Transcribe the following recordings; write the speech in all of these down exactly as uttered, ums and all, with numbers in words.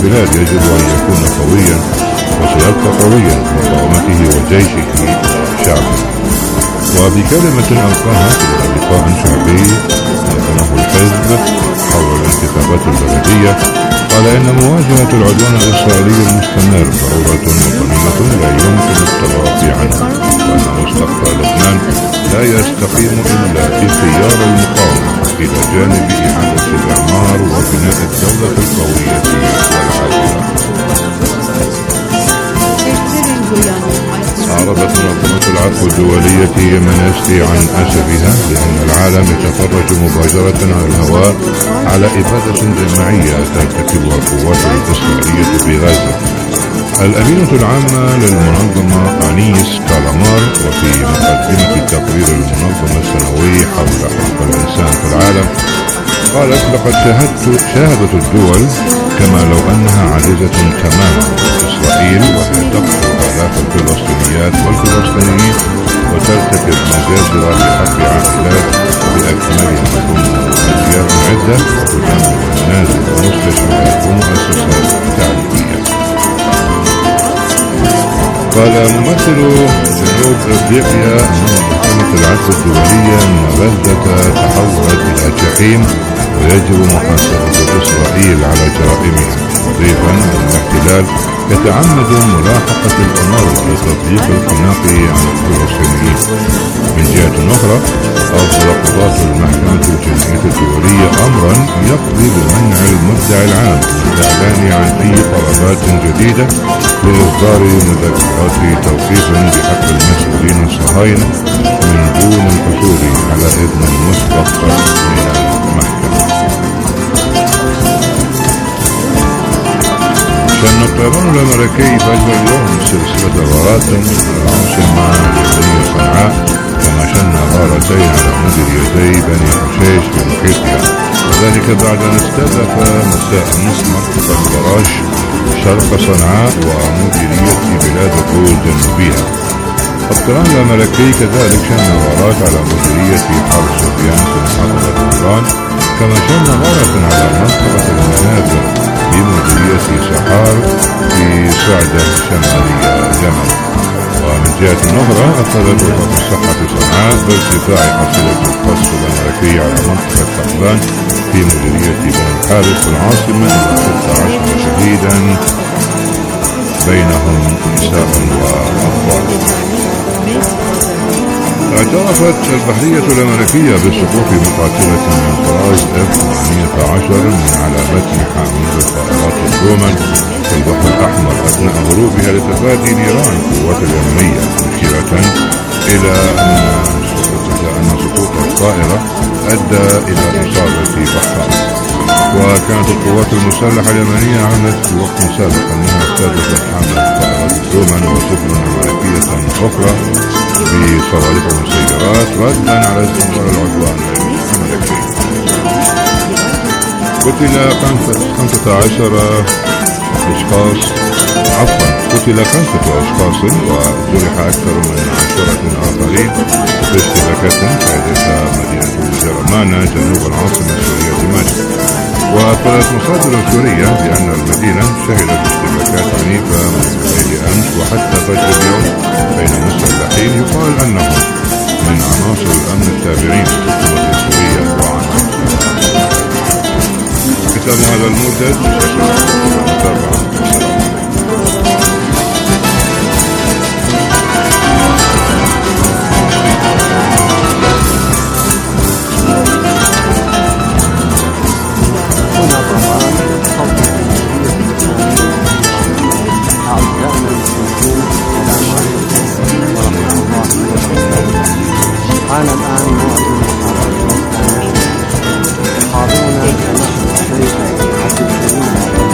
البلاد يجب أن يكون قويا، وسيبقى قويا بمقاومته وجيشه وشعبه. وفي كلمة ألقاها في لقاء شعبي نظمه الحزب حول الانتخابات البلدية، قال إن مواجهة العدوان الإسرائيلي المستمر ضرورة وطنية لا يمكن التغاضي عنها، وأن مستقبل لبنان لا يستقيم إلا بخيار المقاومة إلى جانب إعادة الإعمار وبناء الدولة القوية والعادلة. أعربت منظمة العفو الدولية يمنستي عن أسفها لأن العالم يتفرج مباشرة على الهواء على إبادة جماعية ترتكبها القوات الإسرائيلية في غزة. الأمينة العامة للمنظمة أنيس كالامار وفي مقدمة تقرير المنظمة السنوي حول حقوق الإنسان في العالم قالت: لقد شاهدت شاهدت الدول كما لو أنها عاجزة تماما إسرائيل، وهي تقتل آلاف الفلسطينيات والفلسطينيين وترتكب مجازر لحق عائلات بأكملها ثم أجيال عدة وتدمر منازل ومستشفيات ومؤسسات تعليمية. قال ممثل جنوب افريقيا ان منظمة العفو الدولية ان غزة تحولت الى جحيم ويجب محاسبة اسرائيل على جرائمها، مضيفا ان الاحتلال يتعمد ملاحقة الأنظمة لتطبيق الخناق على الفلسطينيين. من جهة أخرى أصدر قضاة المحكمة الجنائية الدولية أمرا يقضي بمنع المدعي العام من الإعلان عن أي طلبات جديدة لإصدار مذكرات توقيف بحق المسؤولين الصهاينة من دون الحصول على إذن مسبق من المحكمة. شن الطيران الأمريكي فجر اليوم سلسلة غارات على العاصمة اليمنية صنعاء، كما شن غارتين على مديريتي بني حشيش في محيطها، وذلك بعد أن استهدف مساء أمس منطقة براش شرق صنعاء ومديرية بلاد طول جنوبها. الطيران الأمريكي كذلك شن غارات على مديرية حرب سفيان في محافظة طهران، كما شن غارة على منطقة المنازل في مديرية سحار في صعدة شمالية جمل. ومن جهة أخرى أفادت وزارة الصحة في صنعاء بارتفاع حصيلة القصف الأمريكي على منطقة طهران في مديرية بني الحارث في العاصمة إلى ستة عشر شهيدا بينهم نساء وأطفال. اعترفت البحرية الأمريكية بسقوط مقاتلة من طراز إف ثمانية عشر من على متن حامل طائرات الرومان في البحر الأحمر أثناء هروبها لتفادي نيران القوات اليمنية، مشيرة إلى أن سقوط الطائرة أدى إلى إصابة بحار. وكانت القوات المسلحة اليمنية أعلنت في وقت سابق أنها استهدفت حاملة طائرات الرومان وسفن أمريكية أخرى بصواريخ ومسيرات ردا على استمرار العدوان الأمريكي. قتل خمسة عشر أشخاص عفوا قتل خمسة أشخاص وجرح أكثر من عشرة آخرين في اشتباكات شهدتها مدينة جرمانة جنوب العاصمة السورية دمشق. وقالت مصادر سورية بأن المدينة شهدت اشتباكات عنيفة من الليل أمس وحتى فجر اليوم بين مسلحين يقال أنهم من عناصر الأمن التابعين للحكومة السورية وعناصر كتاب هذا الموجز متابعة. أنا الآن مواطن محافظة الحاضرون جماعة الشيخ عبد الكريم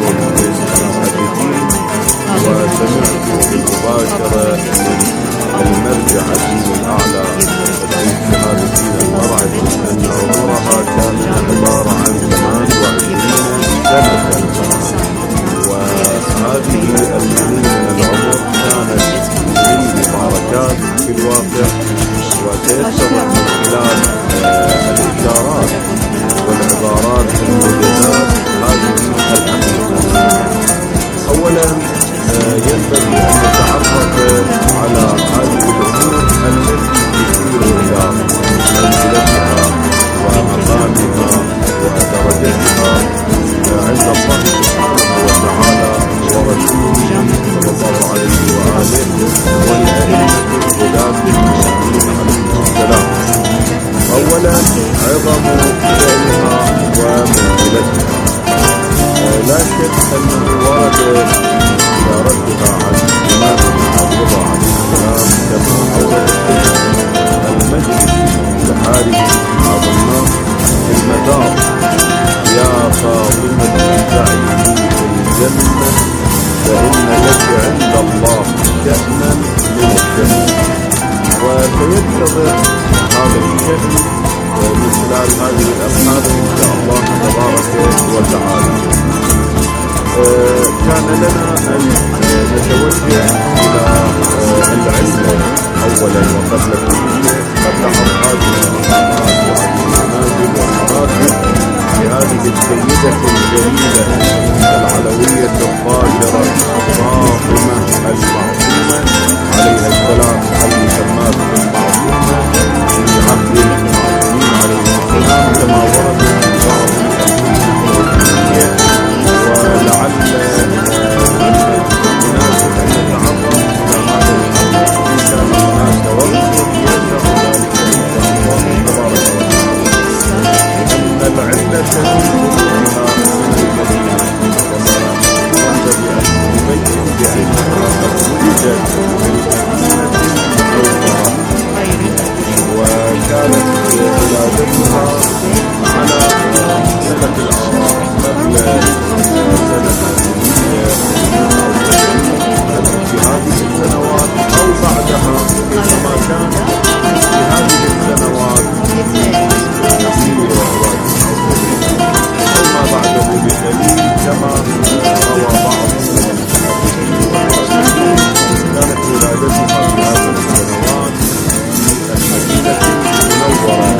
المحدثين، وسمعت بالمباشرة من المرجع الدين الأعلى شهادة الدين المرعي أن عمرها كانت عبارة عن ثمانية وعشرين سنة، وهذه المنين من العمر كانت من مباركات في الواقع، وسيتضح من خلال الإشارات والعبارات الموجزات هذه الحقيقة. أولا ينبغي أن نتعرف على هذه الأمور التي تشير إلى منزلتها ومقامها ودرجتها عند الله سبحانه وتعالى ورسوله صلى الله عليه وآله والأئمة الهداة المهديين عليهم السلام. أولا عظم شأنها ومنزلتها، لا شك أنه ورد إشارتها عن إمامنا الرضا عليه السلام كما أورد المجلس بحاره عظمناه في المدار: يا فاطمة ابتعي في الجنة فإن لك عند الله شأنا من الجنة. وسيتضح هذا الشأن من خلال هذه الأبحاث إن شاء الله تبارك وتعالى. كان لنا أن نتوجه إلى العلة أولا وقبل كل شيء، قبل هذه المقامات وهذه المنازل والمراتب لهذه السيدة الجليلة العلوية الطاهرة فاطمة المعصومة عليها السلام، المسماة المعصومة في عهد المعصومين عليهم السلام كما ورد في بعض الأدلة. ولعل مناسب أن نتعرض إلى هذا الأمر إن كان هناك وقت يشرح ذلك إن شاء الله تبارك وتعالى، لأن العلة في خروجها من المدينة كما ينبغي أن نبين بأنها خرجت من مدينة منورة، وكانت ولادتها على سنة الأعراف قبل في هذه السنوات أو بعدها، كما كان في هذه السنوات أو ما بعده بقليل كما روى بعض كانت ولادتها في هذه السنوات في المدينة المنورة،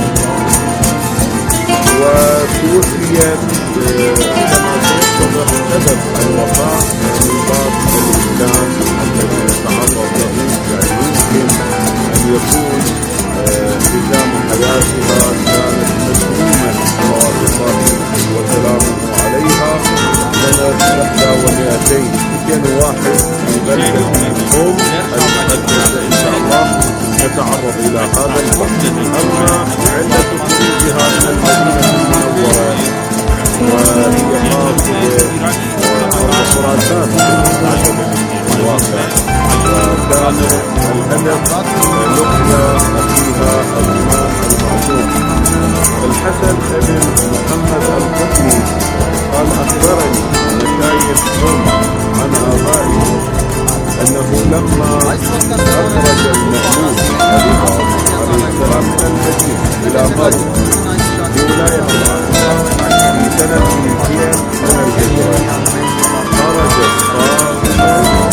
وتوفيت كما سيتضح سبب الوفاة من باب الإسلام الذي يتعرض له، يعني يمكن أن يكون ختام حياتها كانت مسمومة صلوات الله وسلامه عليها سنة إحدى ومئتين اثنين وواحد في بلدة قم المقدسة. إن شاء الله نتعرض إلى هذا الوقت. أما علة خروجها من المدينة المنورة وهي قاصدة خراسان بالمناسبة في الواقع، وكان الهدف لقيا أخيها الإمام المعصوم الحسن بن محمد القطني قال: أخبرني مشايخ قوم عن آبائهم أنه لما أخرج المأمون الرضا عليه السلام من المدينة إلى مرو في ولاية الأنصار في سنة اثنين من الهجرة، خرجت فاطمة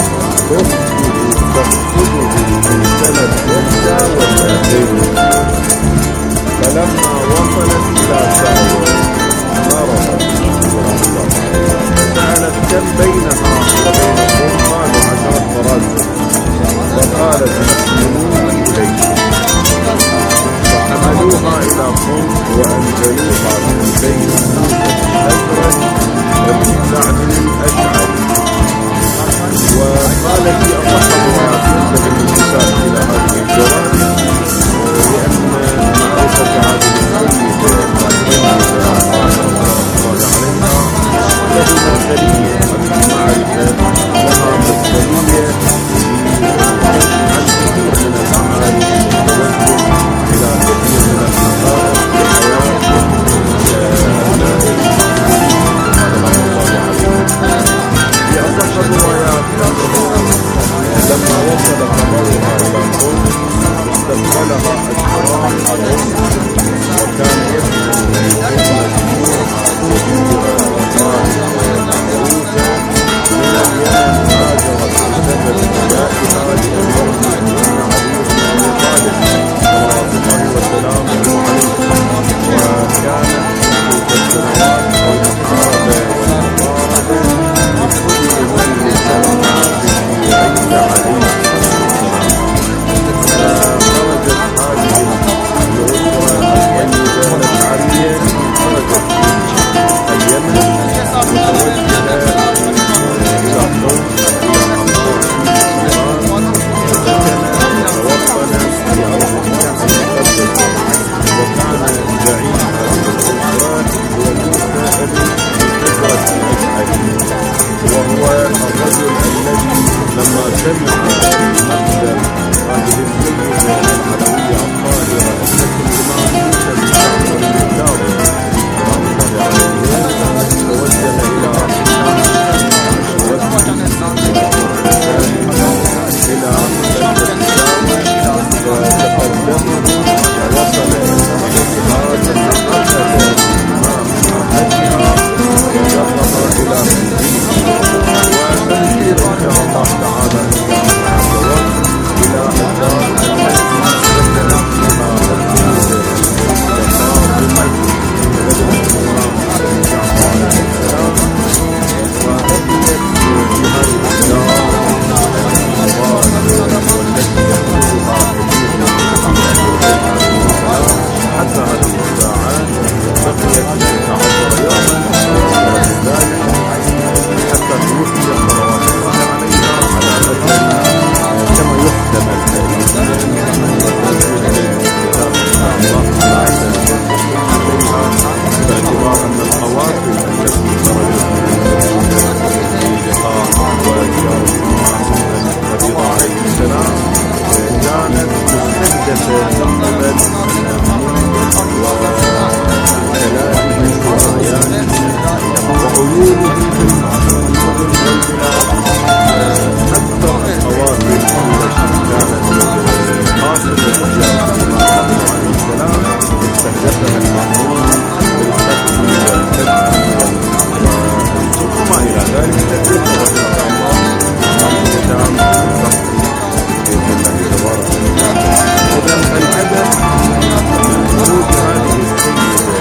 تخطبه في سنة إحدى ومئتين، فلما وصلت إلى ساوة مرضت فسألت كم بينها وبين قوم، قالوا عشرة مرات، فقالت: أحملوني إليك، فحملوها إلى قوم وأنزلوها في بيت موسى الأزرق بن سعد الأشعري. وقال في أصح الروايات ينتهي الانتساب إلى هذه الجوانب، لأن معرفة هذه السيدة عيونه في المعروف والبلاد. أكثر الخواطر التي كانت خاصة بالإسلام عليه السلام استهدفها المأمون بالقتل والكذب وما إلى ذلك. تذكر إن شاء الله عن الكتاب بإذن الله تبارك وتعالى. إذا الهدف من خروج هذه السيدة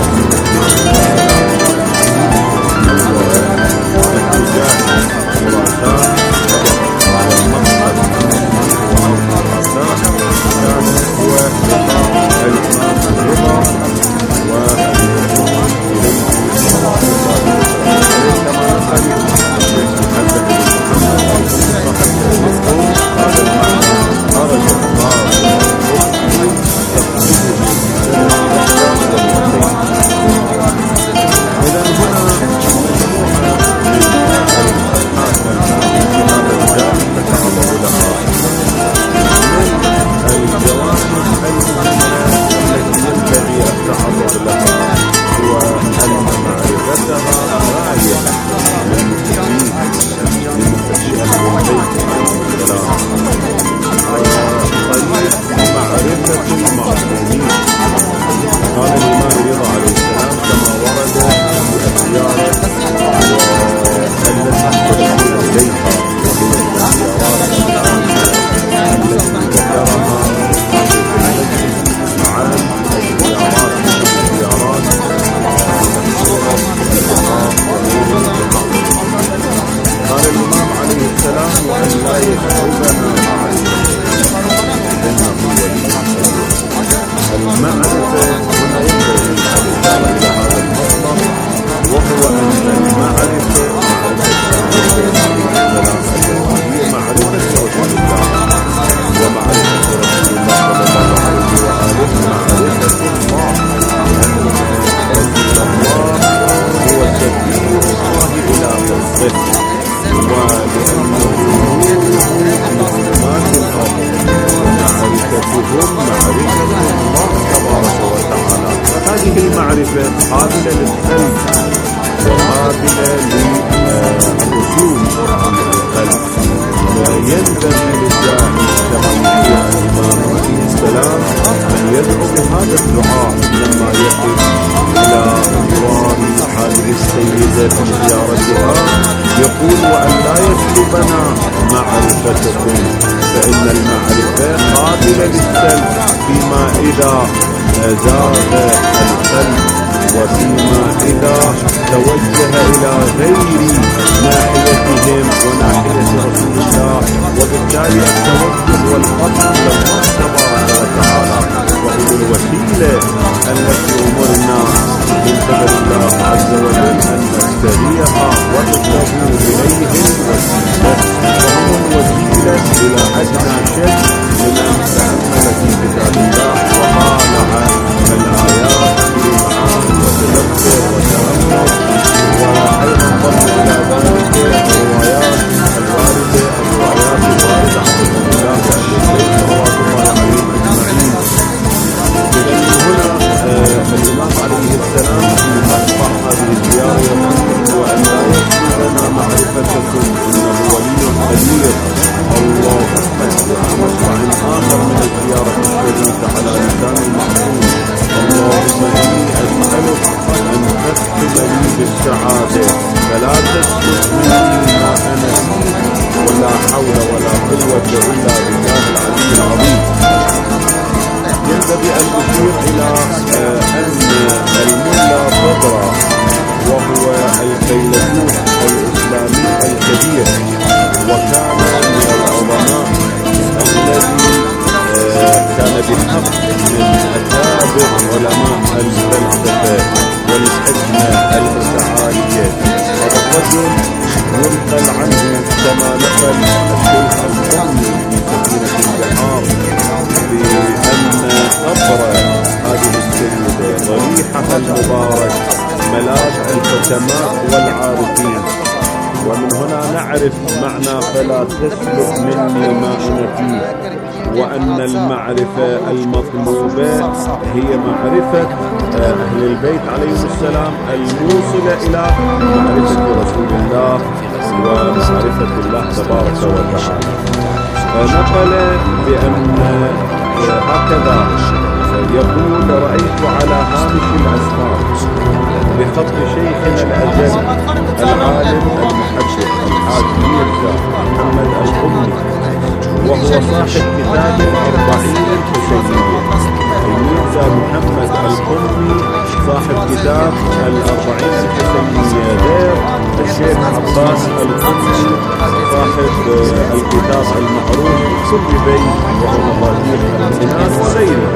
قابلة للقلب وقابلة للرسوم القلب. ينبغي للداعي كما يقول الإمام عليه السلام أن يدعو بهذا الدعاء لما يقف إلى جوار هذه السيدة في زيارتها، يقول: وأن لا يسلبنا معرفتكم، فإن المعرفة قابلة للسلب فيما إذا زاغ القلب وفيما إذا توجه إلى غير ناحيتهم وناحية رسول الله، وبالتالي التوجه والقصد لله تبارك وتعالى وهو الوسيلة التي أمرنا من قبل الله عز وجل أن نتبعها وتتبعوا إليه الوسيلة، وهو الوسيلة إلى أدنى شيء من أن تأمل في كتاب الله وطالع الآيات بالمعاني وتدبر وتأمل، وأيضا ضم إلى ذلك الروايات الواردة الروايات الواردة عن رسول الله وأهل البيت صلوات الله عليهم أجمعين. إذا هنا الإمام عليه السلام في مقطع هذه الزيارة يقول: وأن لا يسلبنا معرفتكم إنه ولي قدير. الله أكبر. مقطع آخر من الزيارة الشريفة على لسان المعصوم: اللهم إني أسألك أن تختم لي بالسعادة، فلا تسلب مني ما أنا فيه، ولا حول ولا قوة إلا بالله العلي العظيم. ينبغي أن أشير إلى أن الملا فضرة وهو الفيلسوف الإسلامي الكبير، وكان من العظماء الذي كان بحق من أكابر علماء الفلسفة والحكمة المتعالية. هذا الرجل ينقل عنه كما نقل الشيخ القرني في سفينة البحار بأن أبرى هذه السيدة ضريحها المبارك ملاذ الحكماء والعارفين، ومن هنا نعرف معنى فلا تسلك مني ما أنا فيه، وأن المعرفة المطلوبة هي معرفة أهل البيت عليهم السلام الموصلة إلى معرفة رسول الله ومعرفة الله تبارك وتعالى. نقل بأن هكذا يقول: رأيت على هامش الأسفار بخط شيخنا الأجل العالم المحدث الحاج ميرزا محمد القمي، وهو صاحب كتاب الأربعين الحسينية. ميرزا محمد القمي صاحب كتاب الأربعين الحسينية، غير الشيخ عباس القمي صاحب الكتاب المعروف بكل بيت وهو مصادر المناس وغيره.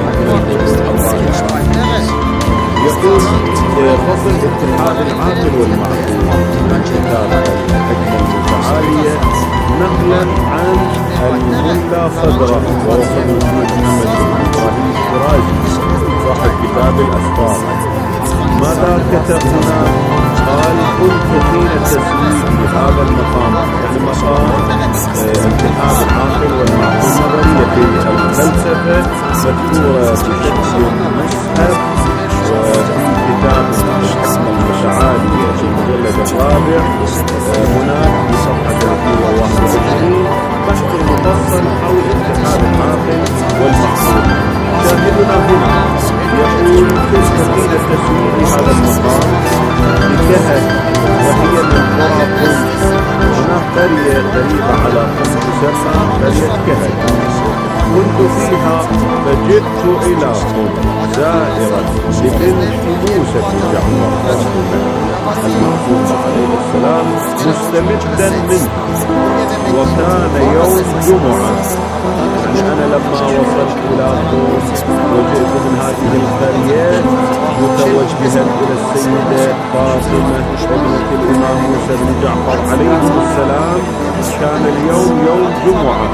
يقول فصل اتحاد العاقل والمعقول من كتاب الحكمة المتعالية، نقلا عن الملا صدره وهو صدر محمد بن ابراهيم الشراجي صاحب كتاب الأسفار. ماذا كتب هنا؟ قال: كنت حين تسويق هذا المقام، يعني مقام اتحاد العاقل والمعقول نظرية في الفلسفة مذكورة بشكل مصحف وفي كتاب الحكمة المتعالية في المجلد الرابع هناك في صفحة ثلاثمئة وواحد وعشرين بحث مفصل حول اتحاد العاقل والمعقول. شاهدنا هنا يقول: كيف حين تسويق هذا المقام بكهف وهي من قرى قم. هناك قرية قريبة على قم تسمى قرية كهف، كنت فيها فجئت إلى قم زائرا لبنت موسى بن جعفر المعصوم عليه السلام مستمدا منها، وكان يوم جمعة. يعني أنا لما وصلت إلى قم وجئت من هذه القرية متوجها إلى السيدة فاطمة ابنة الإمام موسى بن جعفر عليه السلام، كان اليوم يوم جمعة،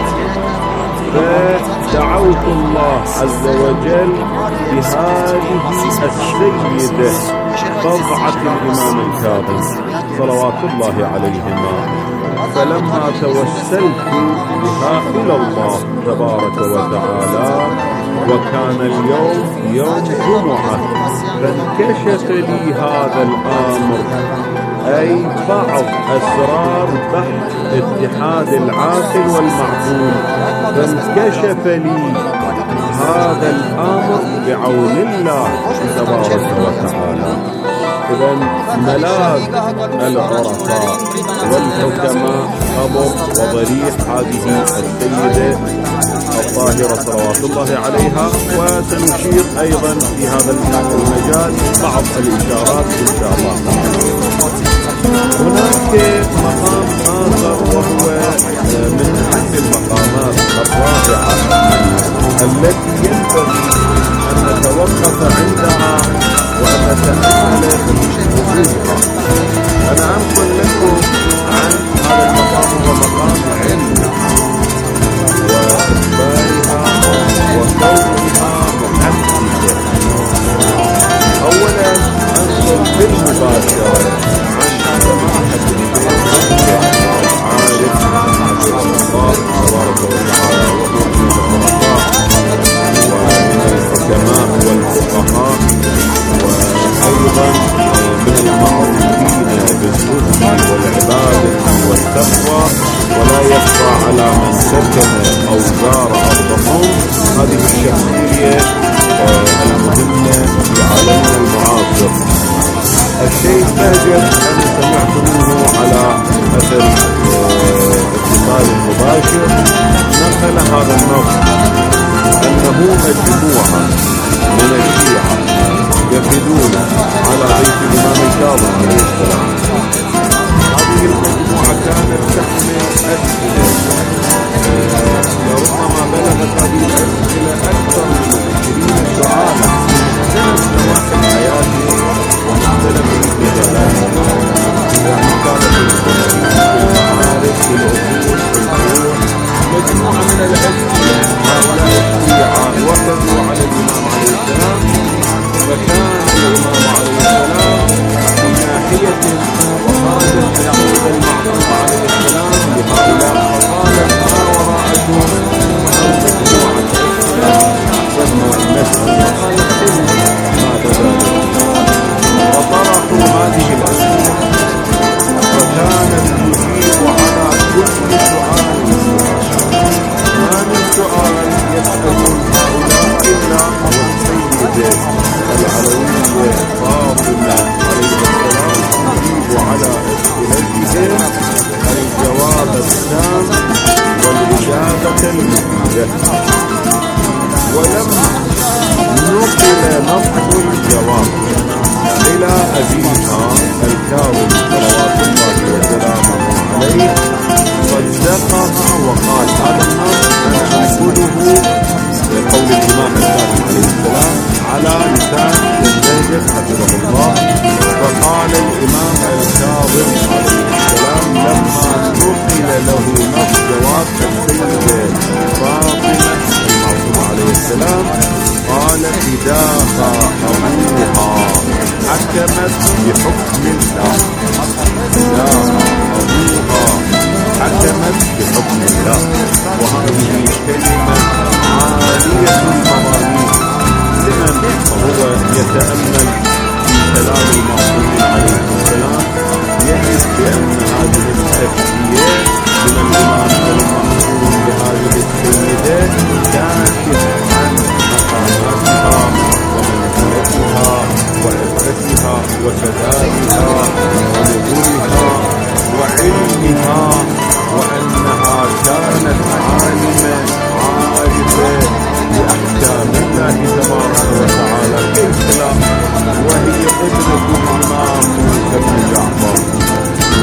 فدعوت الله عز وجل بهذه السيدة بضعة الإمام الكاظم صلوات الله عليهما، فلما توسلت بها إلى الله تبارك وتعالى وكان اليوم يوم جمعة، فانكشف لي هذا الأمر، أي بعض أسرار بحث اتحاد العاقل والمعقول، فانكشف لي هذا الأمر بعون الله تبارك وتعالى. إذن ملاذ العرفاء والحكماء خبر وضريح هذه السيدة الطاهرة صلوات الله عليها، وسنشير أيضا في هذا المجال بعض الإشارات إن شاء الله تعالى. هناك مقام آخر وهو من أهم المقامات الرائعة التي ينبغي أن نتوقف عندها وأن نتأمل في وجودها. أنا أنقل لكم عن هذا المقام، هو مقام علم وإخبارها وكونها محدثة. أولا أنقل بالمباشرة عن سماحة الشيخ العارف الله تبارك وتعالى، وهو من العلماء ومن الحكماء والفقهاء، وأيضا من المعروفين بالزهد والعبادة والتقوى، ولا يخفى على من سكن أو زار أرضهم هذه الشخصية المهمة في عالمنا المعاصر. الشيخ بهجت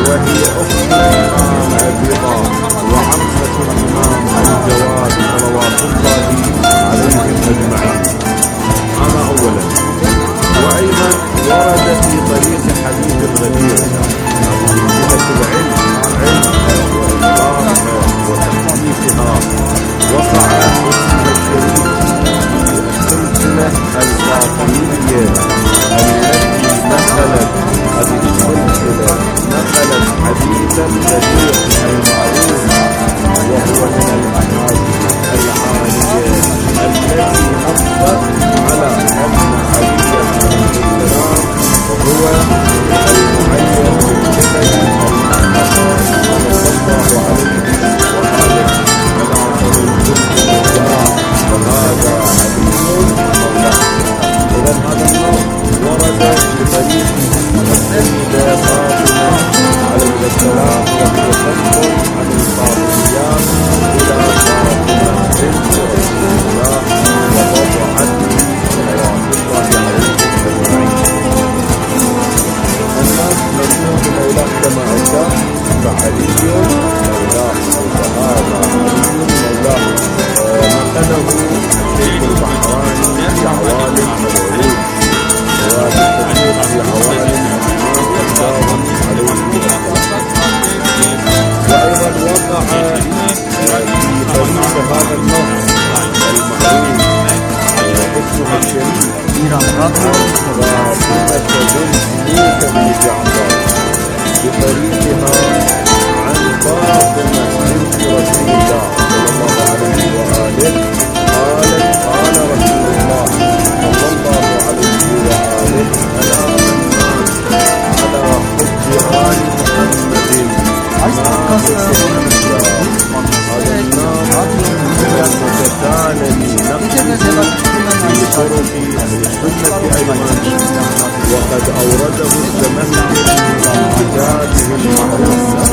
وهي أخت الإمام الرضا وعمة الإمام الجواد صلوات الله عليهم أجمعين. هذا أولا. وأيضا ورد في طريق حديث الغدير سلسلة العلم علم وإكرامها وتحقيقها وقع اسمها الشريف السلسلة الفاطمية التي نقلت هذه السلسلة نقلت حديث الغدير المعروف وهو من الأحاديث العالية التي نصت على أن علي عليه السلام هو المعين بالجبل المصطفى صلى الله عليه وآله على طريق الهدى وهذا علي مولاه. إذا هذا النص ورد بطريق السيدة فاطمة عليه السلام وهي تنقل عن الفاطميات إلى فاطمة بنت رسول الله ووضعت صلوات الله عليه أجمعين. الناس مرسوم مولاه كما أشار فعلي مولاه وهذا علي مولاه نقله الشيخ البحراني في عوالم العروض وبالتدقيق في عوالم الإمام الكاظم عليه السلام. وأيضا وقع في طريق هذا النص المعروف اسمه الشريف فاطمة بنت موسى بن جعفر بطريقها عن فاطمة بنت رسول الله صلى الله عليه وآله قالت قال رسول الله صلى الله عليه وآله ألا من مات على حب آل محمد ما تسلم هذا النار متتالي نقل في طرق السنة أيضا وقد أورده التمهل في كتابه المعروف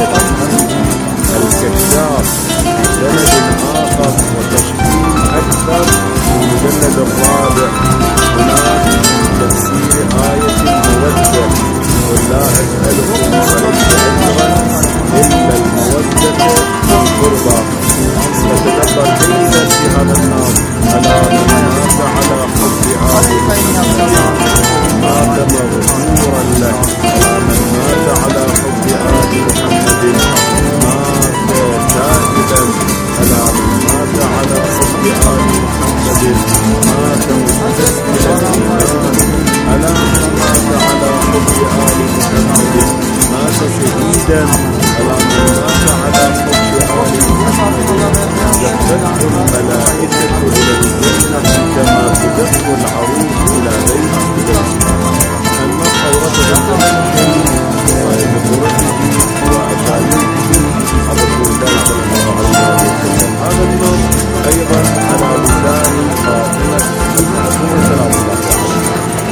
الكشاف بسند آخر وتشكيل أكثر في المجلد الرابع هناك تفسير آية المودة قل لا أسألكم عليه أجرا إلا المودة والقربى. فتدبر أيضا في هذا النار ألا من مات على حب آل محمد مات مغفورا له. ألا من مات على حب آل محمد مات تائبا. ألا من مات على حب آل محمد مات مستسلما الإيمان. ألا من مات على حب آل محمد مات شهيدا. ألا من مات على حب آل محمد دخلته الملائكة إلى الجنة كما تدخل العروس إلى بيت الزوج. النص أورده التمهل وبطرقه وأساليبه على رسول الله صلى الله عليه وسلم. هذا النص أيضا على لسان فاطمة بنت سلام الله عليه.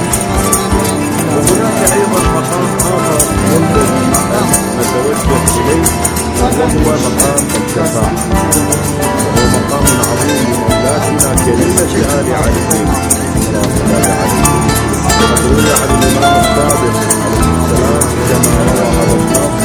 وهناك أيضا مقام آخر والذي نتوجه إليه وهو مقام الشفاعة وهو مقام عظيم لمولاتنا كلمة آل علي صلى الله عليه. وروي عن الإمام الصادق عليه السلام كما روى هذا النص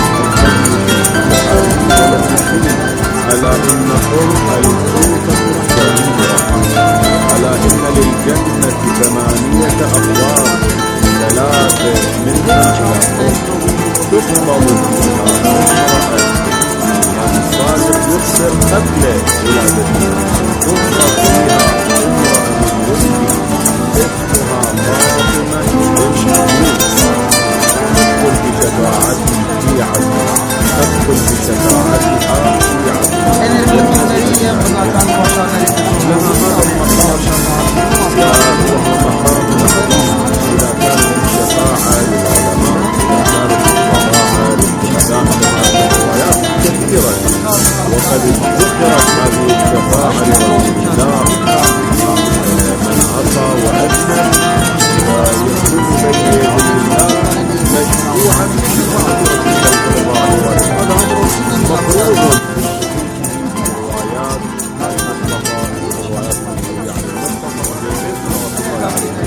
ألا إن حرم الكوكب السميرة ألا إن للجنة ثمانية أبواب ثلاثة منها إلى حرم تقبض فيها امرأة. الإمام الصادق يخبر قبل ولادته تقبض فيها امرأة من ولده اسمها فاطمة بنت موسى تدخل بشفاعته في عزمها تدخل بشفاعتها في عزمها. لها هذا المقام وهو مقام إذا كانت الشفاعة للعلماء إذا كانت الشفاعة للشهداء هذه الروايات كثيرة وقد ذكرت هذه الشفاعة لرسول الله من عصى وأذنب ويكون بين يدي الله مشروعا بشفاعة رسول الله صلى الله عليه وسلم. هذا أمر مفروض الروايات المطلقة الروايات المروية عن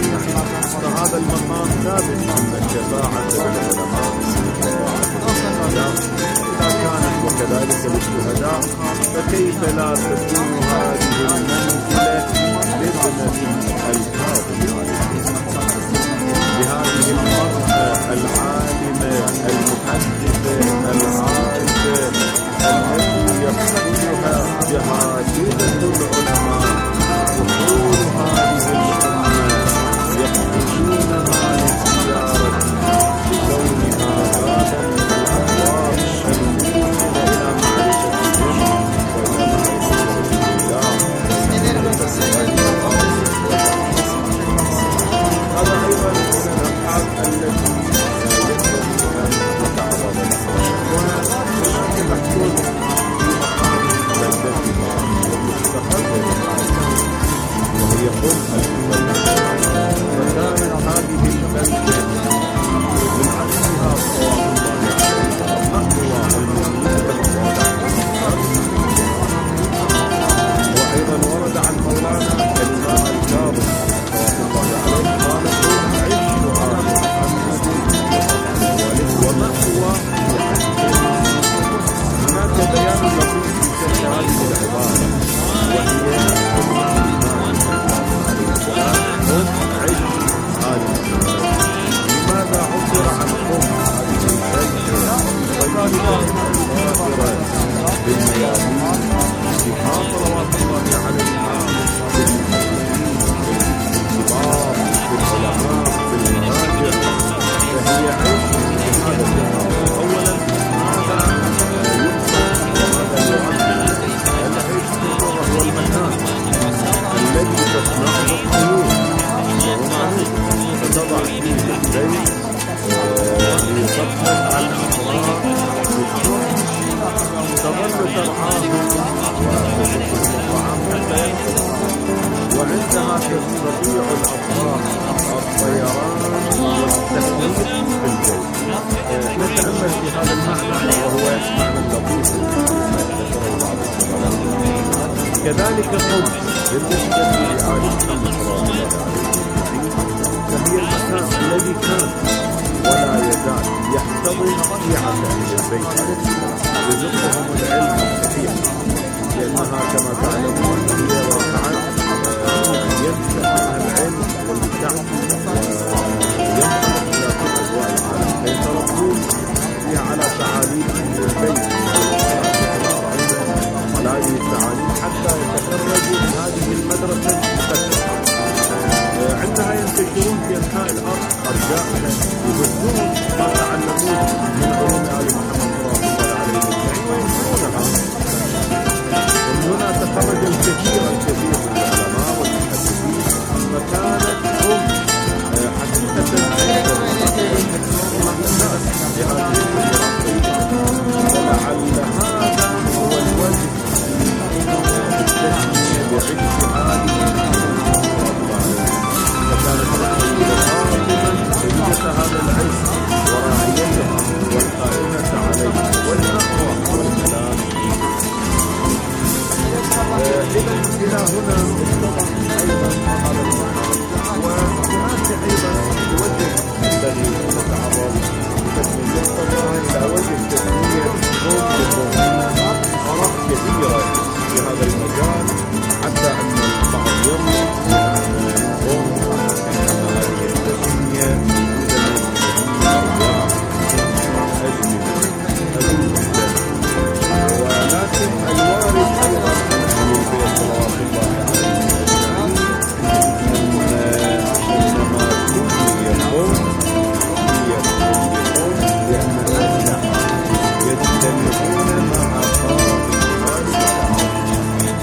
المصطفى فهذا المقام ثابت أن الشفاعة للعلماء ذلك للشهداء، فكيف لا تكون هذه المنزلة لابنة الكاظم بهذه المرأة العالمة المحدثة العارفة التي يقصدها جهادية العلماء وصول هذه الأمة يقصدونها للزيارة بكونها بابا من الأبواب الموصلة إلى معرفتهم وإلى معرفة الله. هذا أيضا من الأبحاث التي يجب أن نتعرض لها، وهناك بحث في مقام بلدتها ومستقر وهي قم الكبرى، فكانت هذه البلدة من عصرها صلوات الله عليه مأوى المؤمنين وأيضا ورد عن مولانا الإمام الكاظم صلوات الله عليه قال ومأوى هناك بيان لطيف في شرح هذه العبارة، وهي الإمام عليه السلام قم عش هذه البلد. لماذا عبر عن قم هذه البلدة الطيبة الطاهرة بالميادين بها صلوات الله عليها بالمحسنين بالكبار بالعلماء بالمهاجر، فهي عيش هذا الجهاد. اولا هذا يقصد وهذا يؤمن العيش هو المكان الذي تصنعه الطيور وهو فتضع فيه البيت ليطبق على الأفراد تظل ترعاهم وتجدهم الطعام حتى يأكلوا، وعندها تستطيع الأفراد الطيران والتخليق في الجو. نتأمل في هذا المعنى وهو معنى لطيف ما ذكره بعض العلماء. كذلك قم بالنسبة لآل محمد صلى الله عليه وسلم فهي المكان الذي كان ولا يزال يحتضن شيعة أهل البيت يزقهم العلم الصحيح، لأنها كما تعلمون هي واقعا ينشأ العلم والبحث وينشأ إلى كل أجواء العالم، فيتربون فيها على تعاليم أهل البيت على هذه التعاليم حتى يتخرجوا من هذه المدرسة المقدسة. عندها ينتشرون في أنحاء الأرض أرجاءها يبثون ما تعلموه من علوم آل محمد صلى الله عليه وسلم وينشرونها. ومن هنا تخرج الكثير الكثير من العلماء والمحدثين، فكانت هم حقيقة عند الناس بهذه الطريقة، ولعل هذا هو الوجه بالتسمية بعيش هذه فكانت الرسول خاطبا سيدة هذا العز وراعيتها والقائمة عليه والمأوى والكلام. إذا إلى هنا اتضح أيضا هذا المقام، وهناك أيضا الوجه الذي نتعرض بتسمية الطبع إلى وجه تسمية قوم لقوم. آراء كثيرة في هذا المجال حتى أن البعض يرى قوم هذه التسمية ولكن الوارد أيضا عن أهل البيت صلوات الله عليهم أجمعين إنما سمي قوم هي قوم لأن أهلها يجتمعون مع خاطب هذه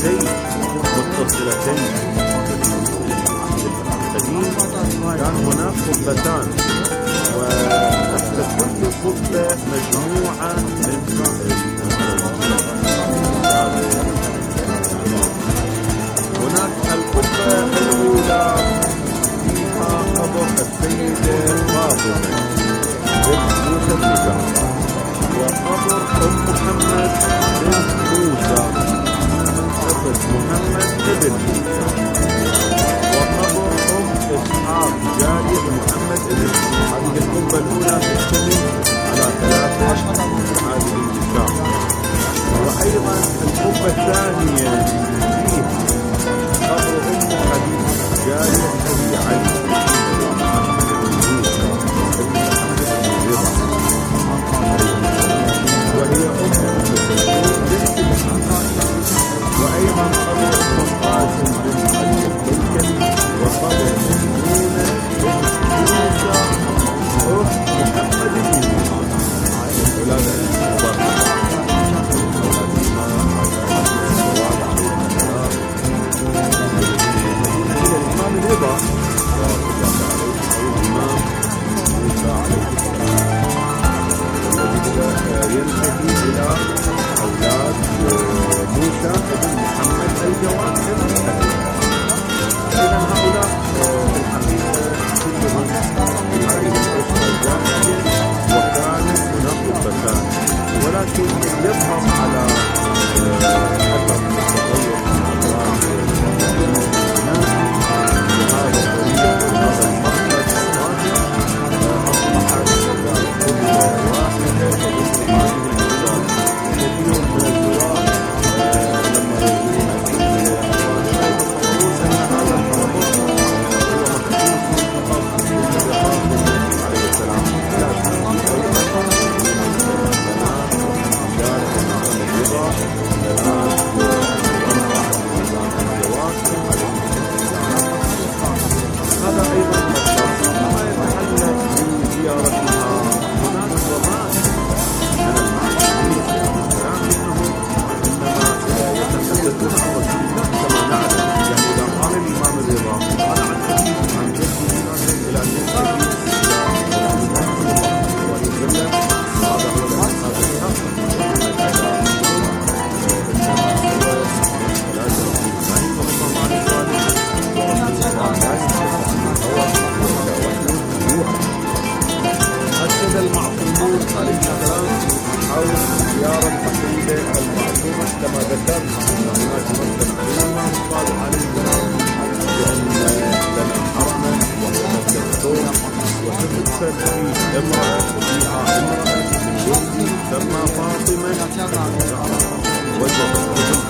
قبتين متصلتين. القديم كان هناك قبتان، وتحت كل قبة مجموعة من هناك القبة الأولى فيها قبر السيدة فاطمة بنت موسى الزهراء، وقبر أم محمد بنت موسى ابن محمد ابن موسى، وقبر أم إسحاق جارية محمد ابن. هذه القبة الأولى تشتمل على ثلاثة هذه النساء. وأيضا القبة الثانية فيها قبر أم حبيب جارية أبي علي وهي أم بنت وأيضا قبر أم قاسم بن علي الكلكلي، وقبر ميمونة بنت موسى أخت محمد بن موسى أولاد الكبار. الإمام الرضا الإمام موسى عليه السلام ينتهي إلى أولاد موسى بن محمد الجواد بن حبيب. إذا هؤلاء الحقيقة كلهم في هذه الأسرة الجامعية، وكانت هناك قبتان، ولكن يظهر على أثر التطور هذا الطريق هذا المركز الراجع أصبحت كل واحدة تضم هذه الأسرار. كثير من الزوار لما يقولون يتصورون أن هذا الخبر هو مخصوص فقط بالنبي عليه السلام، لكن أيضا من البنات وشارع الإمام الرضا بنات هذا أيضا ما يتعلق بزيارتها. هناك ضمان من المعلمين لكنهم إنما يتحدثون عن رسول الله كما نعلم. يعني إذا قال الإمام الرضا قال عن حديث عن جده إلى جده إلى الله صلى الله عليه وسلم، هذا هو الحقيقة. أكد المعصومون عليه السلام حول زيارة السيدة المعصومة كما ذكرنا أن هناك نصا عليهما قال عليه السلام بأن لنا حرما وهو مسجد الثوم، وستدفن فيه امرأة وفيها امرأة من ولدي تسمى فاطمة وجهت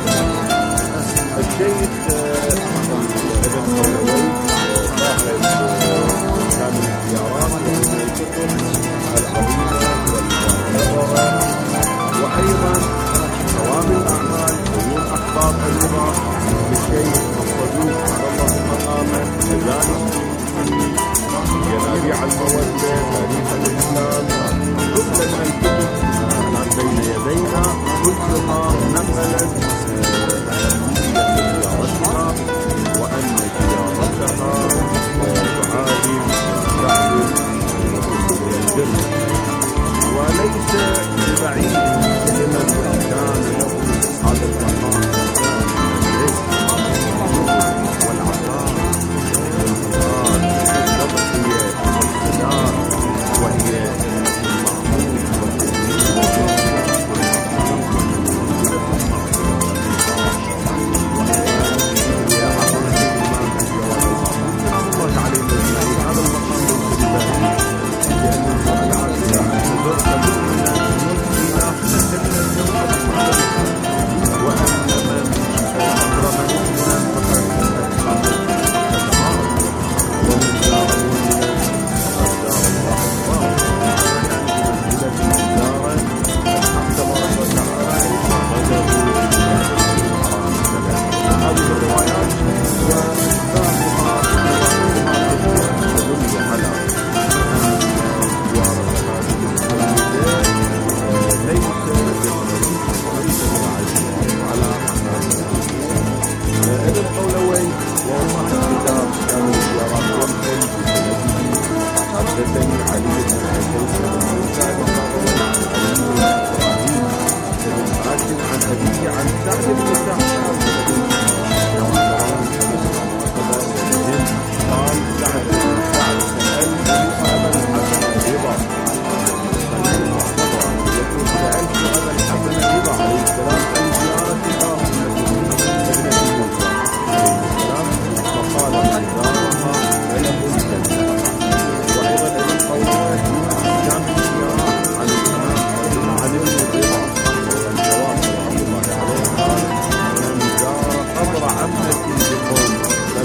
الشيخ ابن خولوي صاحب كامل الزيارات ومن الكتب العظيمة والمعتبرة، وأيضا دوام الأعمال ومن أخبار الرضا للشيخ الصدوق على الله مقامه كذلك ينابيع المودة تاريخ الإسلام. كل من الكتب التي بين يدينا كلها نقلت أهمية الزيارات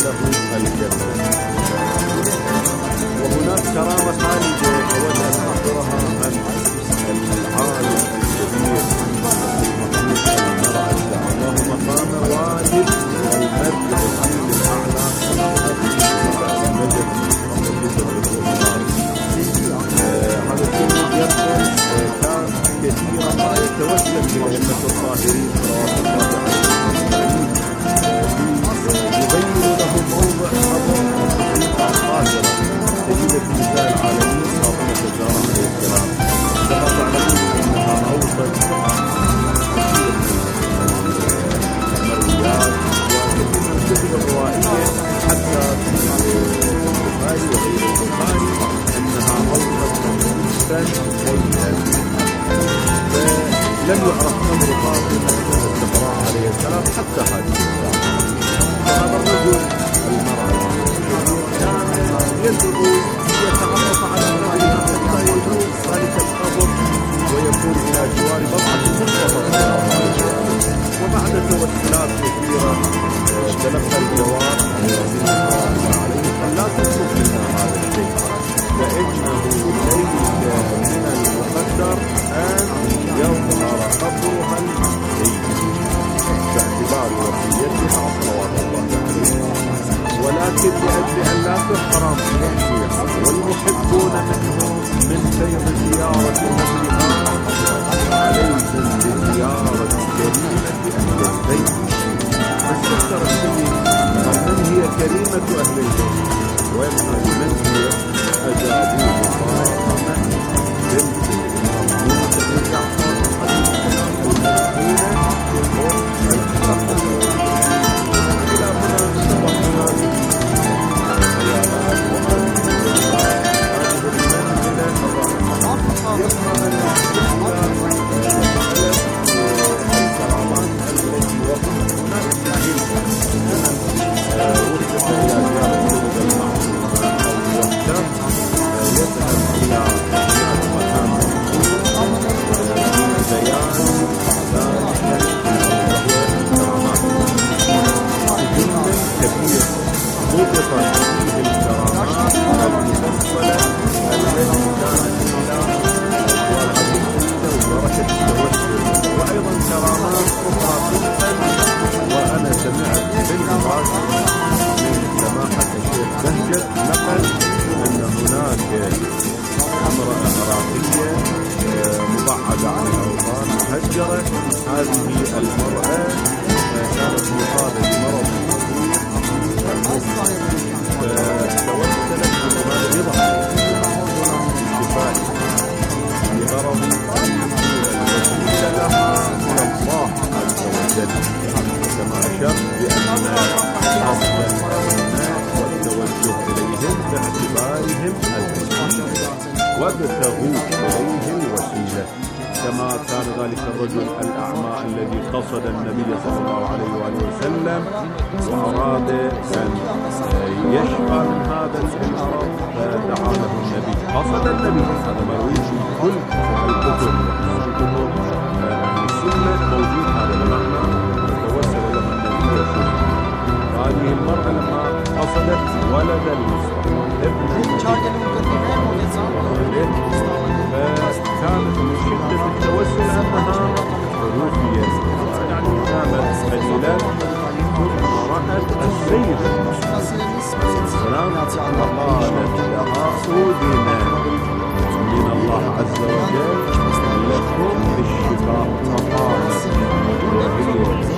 له الجنة. وهناك كرامة خالدة أود أن أخبرها عن العالم الكبير المرأة الله مقام والد المرء الأعلى هذا السيد يمكن كان كثيرا ما يتوسل بأئمة الطاهرين صلوات الله عليهم يبين له موضع قبر الطاهرة سيدة نساء العالمين فاطمة الزهراء عليه السلام. كما تعلمون انها اوصت المرويات وكثير من الكتب الروائية حتى في البخاري وغير البخاري انها اوصت جدا سيئا فلم يعرف امر فاطمة الزهراء عليه السلام حتى هذه الساعة. فهذا الرجل المرأة كان يدعو يتعرف على النبي حتى يزور ذلك القبر ويكون الى جوار بضعة المصطفى. وبعد توسلات كثيرة تلقى الجواب لا تترك لنا هذا الشيء فإنه ليس من المقدر أن يظهر قبرها السيد باعتبار وصيتها صلوات الله عليه. ولكن لأجل أن لا تحرم والمحبون منهم من سير زيارة نبيها عليهم بزيارة كريمة أهل البيت. فاستفسر السيد من هي كريمة أهل البيت ومن هي أجابوه فاطمة بنت المأمون بن جعفر إلى هنا سبقنا خيالات وابتغوا إليه الوسيلة. كما كان ذلك الرجل الأعمى الذي قصد النبي صلى الله عليه وآله وسلم وأراد أن يشفى من هذا المرض فدعا له النبي. قصد النبي هذا مروي في كل الكتب كتب السنة موجود هذا المعنى توسل له النبي وشفى. هذه المرأة لما قصدت ولد المصطفى ابن فكانت من شدة التوسل أنها روحية يعني كانت قليلا ثم رأت السيد السلام فقالت لها أذن من الله عز وجل لكم بالشفاء. فقالت وهي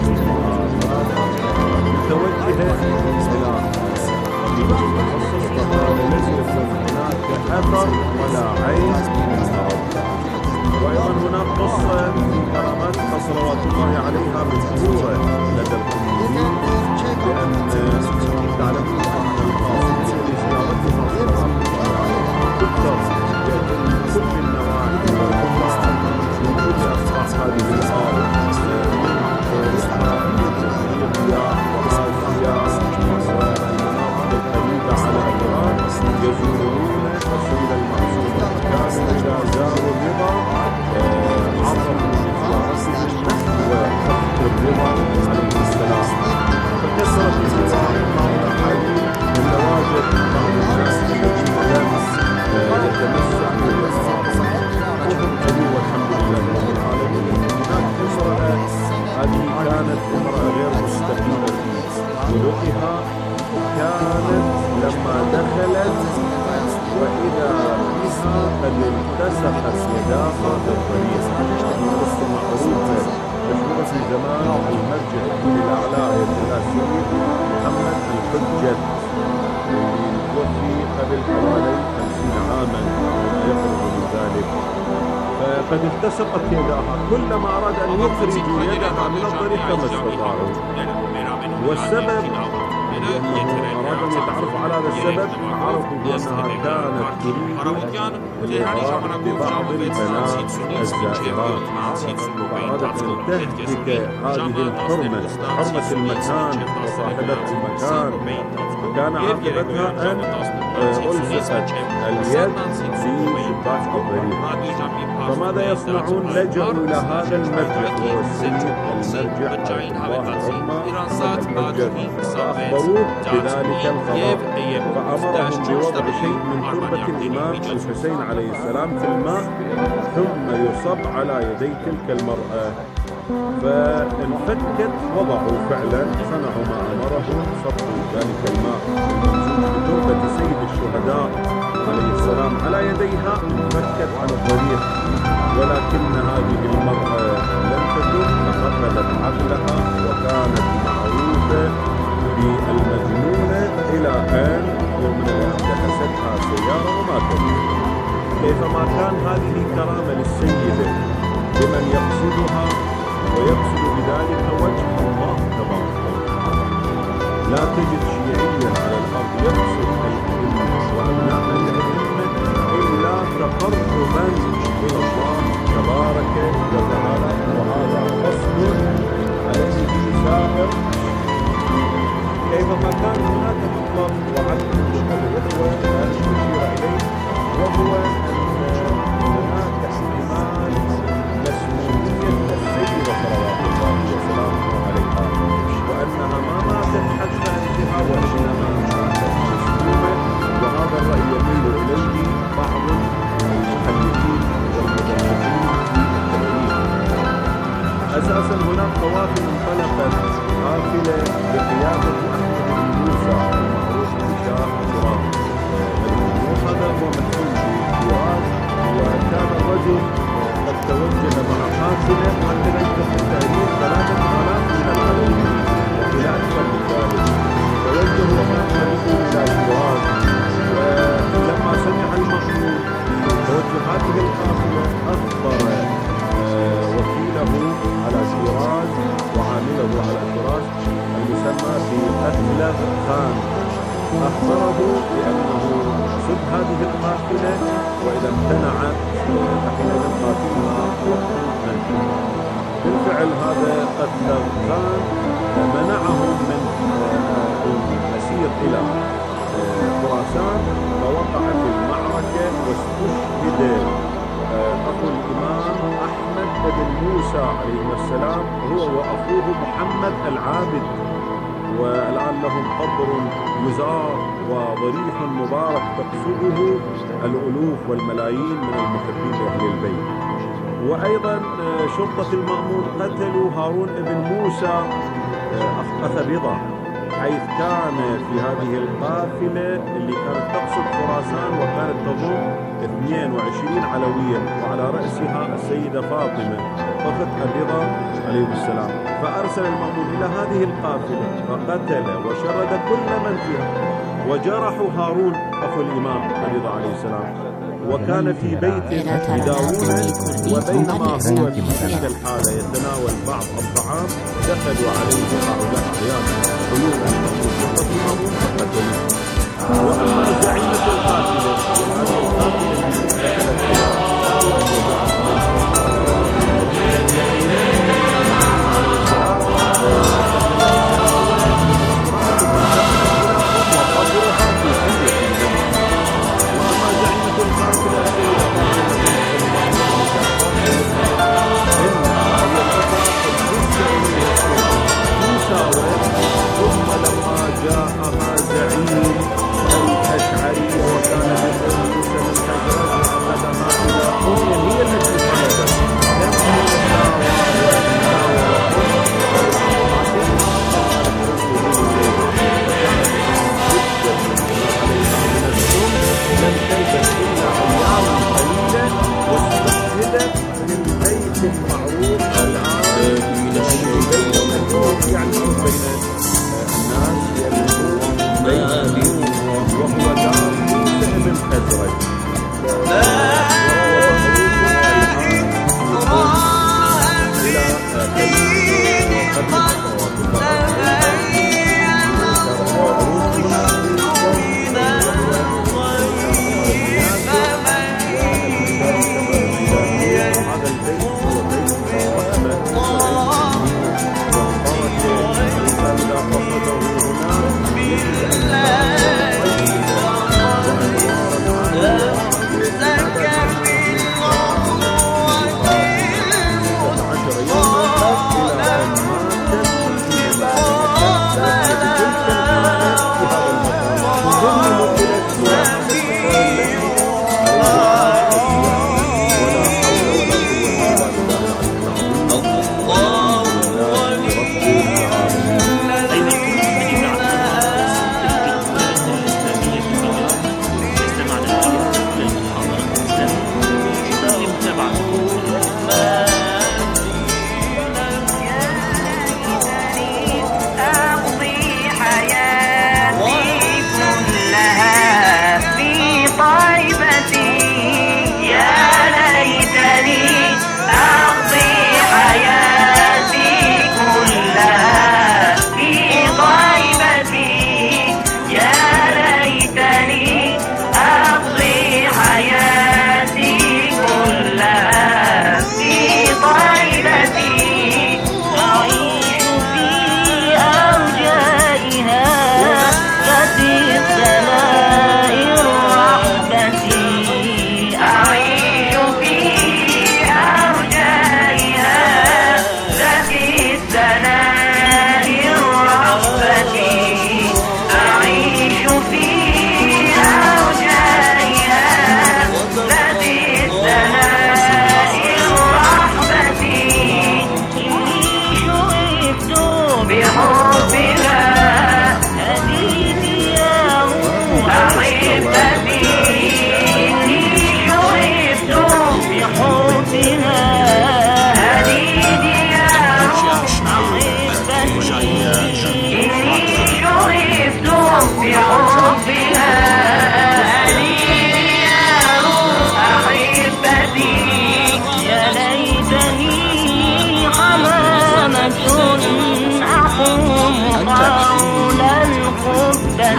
متوجهة إلى متخصص فقال ليس هناك أثر ولا عين من المرض. وأيضا هناك قصة من كراماتها صلوات الله عليها مذكورة لدى الأميين بأن تعلمون أن القاصدين لزيارتها صلوات الله عليها تكثر بأن كل النواحي والأطراف من كل أصلاح هذه الأرض من إسرائيل وليبيا وآسيا والمناطق القريبة على الإيران يزورون السيد المعصوم. كانوا إذا زاروا الرضا عظموا لزيارته نحو خط الرضا عليه السلام. فكثرت زيارة أنها قد التصقت يداها بالطريق قصة معروفة مشهورة في زمان المرجع الأعلى إلى السيد محمد الحجة اللي توفي قبل حوالي خمسين عاما وما يقرب من ذلك. فقد التصقت يداها، كلما أراد أن يخرج يدها من الطريق كما استطاعوا. والسبب لأنه أراد أن يتعرف على هذا السبب، عرفوا بأنها كانت تريد اللقاء ببعض البنات الزائرات، فأرادت أن تهتك هذه الحرمة، حرمة المكان وصاحبة المكان، فكان عاقبتها أن ألصقت اليد في شباك الطريق. فماذا يصنعون؟ لجأوا إلى هذا المرجع وهو السيد المرجع فأخبروه بذلك الخبر، فأمرهم بوضع شيء من تربة الإمام الحسين عليه السلام في الماء ثم يصب على يدي تلك المرأة. فانفكت، وضعوا فعلا، صنعوا ما أمرهم، صبوا ذلك الماء الممزوج بتربة سيد الشهداء عليه السلام على يديها، انفكت عن الطريق. ولكن هذه المرأة لم تتب، فقتلت عقلها وكانت معروفة بالمجنونة إلى أن يوم من الأيام دهستها سيارة وماتت. كيفما كان هذه كرامة للسيدة لمن يقصدها ويقصد بذلك وجه الله تبارك وتعالى. لا تجد شيعيا على الأرض يقصد الأئمة وأبناء الأئمة إلا تقربا إلى الله تبارك وتعالى، وهذا فصل عليه سائر. كيفما كان هناك مطلب وعدم الإخوة لا نشير إليه، وهو أن هناك احتمال مسؤولية السيدة صلوات الله وسلامه عليها، وأنها ما ماتت حتى انتهى وإنما ماتت مسلومة. وهذا الرأي يميل إليه بعض المحدثين والمدرسين في التاريخ. أساسا هناك قوافل انطلقت قافلة بقيادة أحمد بن موسى المعروف بشاه شراف. هذا هو مسؤول بشراف، وكان الرجل قد توجه مع قافلة حتى ينتهي التاريخ ثلاثة آلاف من العلويين وإلى أكثر من ذلك. توجهوا أحمد إلى شراف، ولما سمع المأمون توجه هذه القافلة أخبر وكيله على شيراز وعامله على شيراز المسمى بأثلغ خان، أخبره بأنه سد هذه القافلة وإذا امتنعت فحينئذ قاتلها وقتل. بالفعل هذا أثلغ خان منعهم من المسير إلى خراسان، فوقعت المعركة واستشهد أخو الإمام أحمد بن موسى عليه السلام هو وأخوه محمد العابد، والآن لهم قبر وزار وضريح مبارك تقصده الألوف والملايين من المحبين لأهل البيت. وأيضا شرطة المأمون قتلوا هارون بن موسى أخ بضع، حيث كان في هذه القافلة اللي كانت تقصد خراسان وكانت تضم اثنين وعشرين علويا وعلى رأسها السيدة فاطمة أخت الرضا عليه السلام. فأرسل المأمون إلى هذه القافلة فقتل وشرد كل من فيها، وجرحوا هارون أخو الإمام الرضا عليه السلام، وكان في بيت داوود. وبينما هو في تلك الحالة يتناول بعض الطعام دخلوا عليه هؤلاء أعيان قيودا من شرطة المأمون فقتلوه. وأما زعيمة القافلة هذه القافلة التي ثم لما جاءها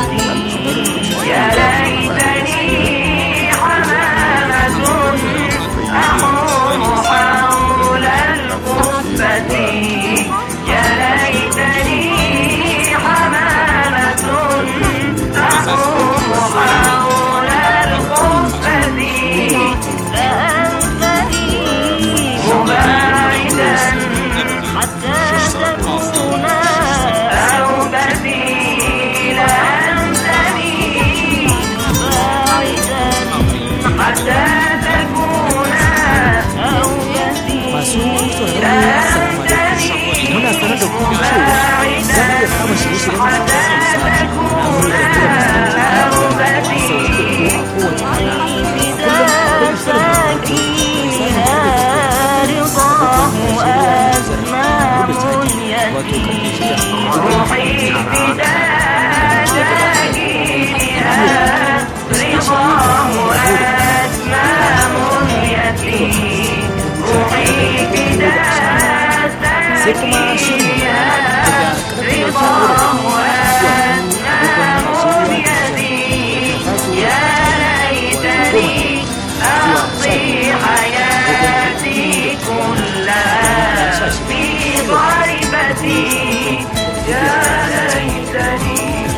يا ليتني حمامة أحوم حول القبة يا ليتني حمامة أحوم حول القبة فأنتني مباعدا حتى تكون أو بديلا أنتني مباعدا حتى تكون أو بديلا أنتني مباعدا حتى تكون أو بديلا ساكينا رضاه أسمى بنيتي روحي فداء ساكينا رضاه أسمى بنيتي روحي فداء ساكينا رضاه أسمى بنيتي يا ليتني أقضي حياتي كلها في غربتي يا ليتني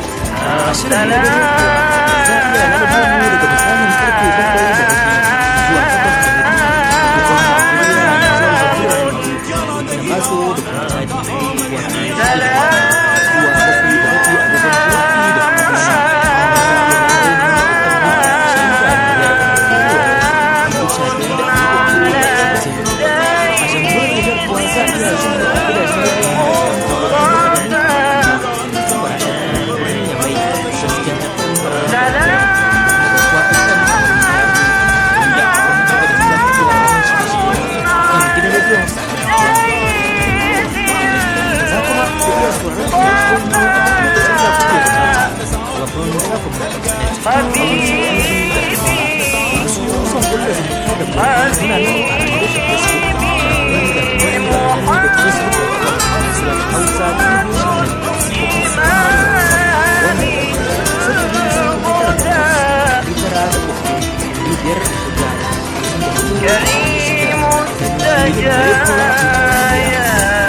كريم السجايا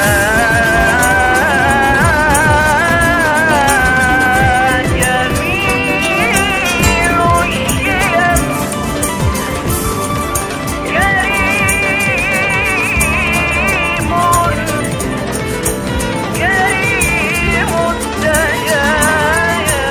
جميل الشيم كريم كريم السجايا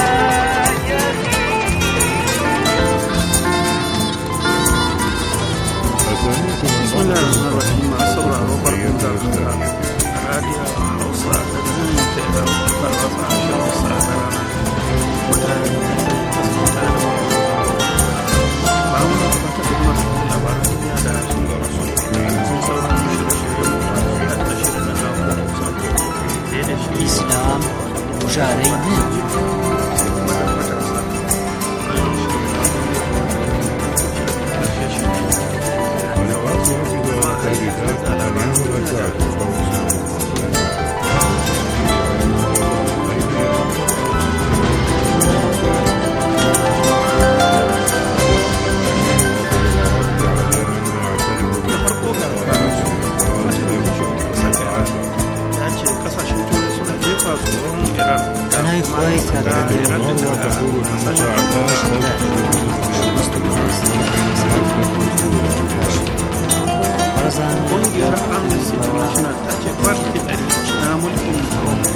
بسم الله الرحمن الرحيم. الصبر على ربك العادية والصلاة تأتى والرفع عشر والصلاة İslam mücareğinin أنا كويس ƙungiyar Amnesty International ta ce kwashe ɗari na mulkin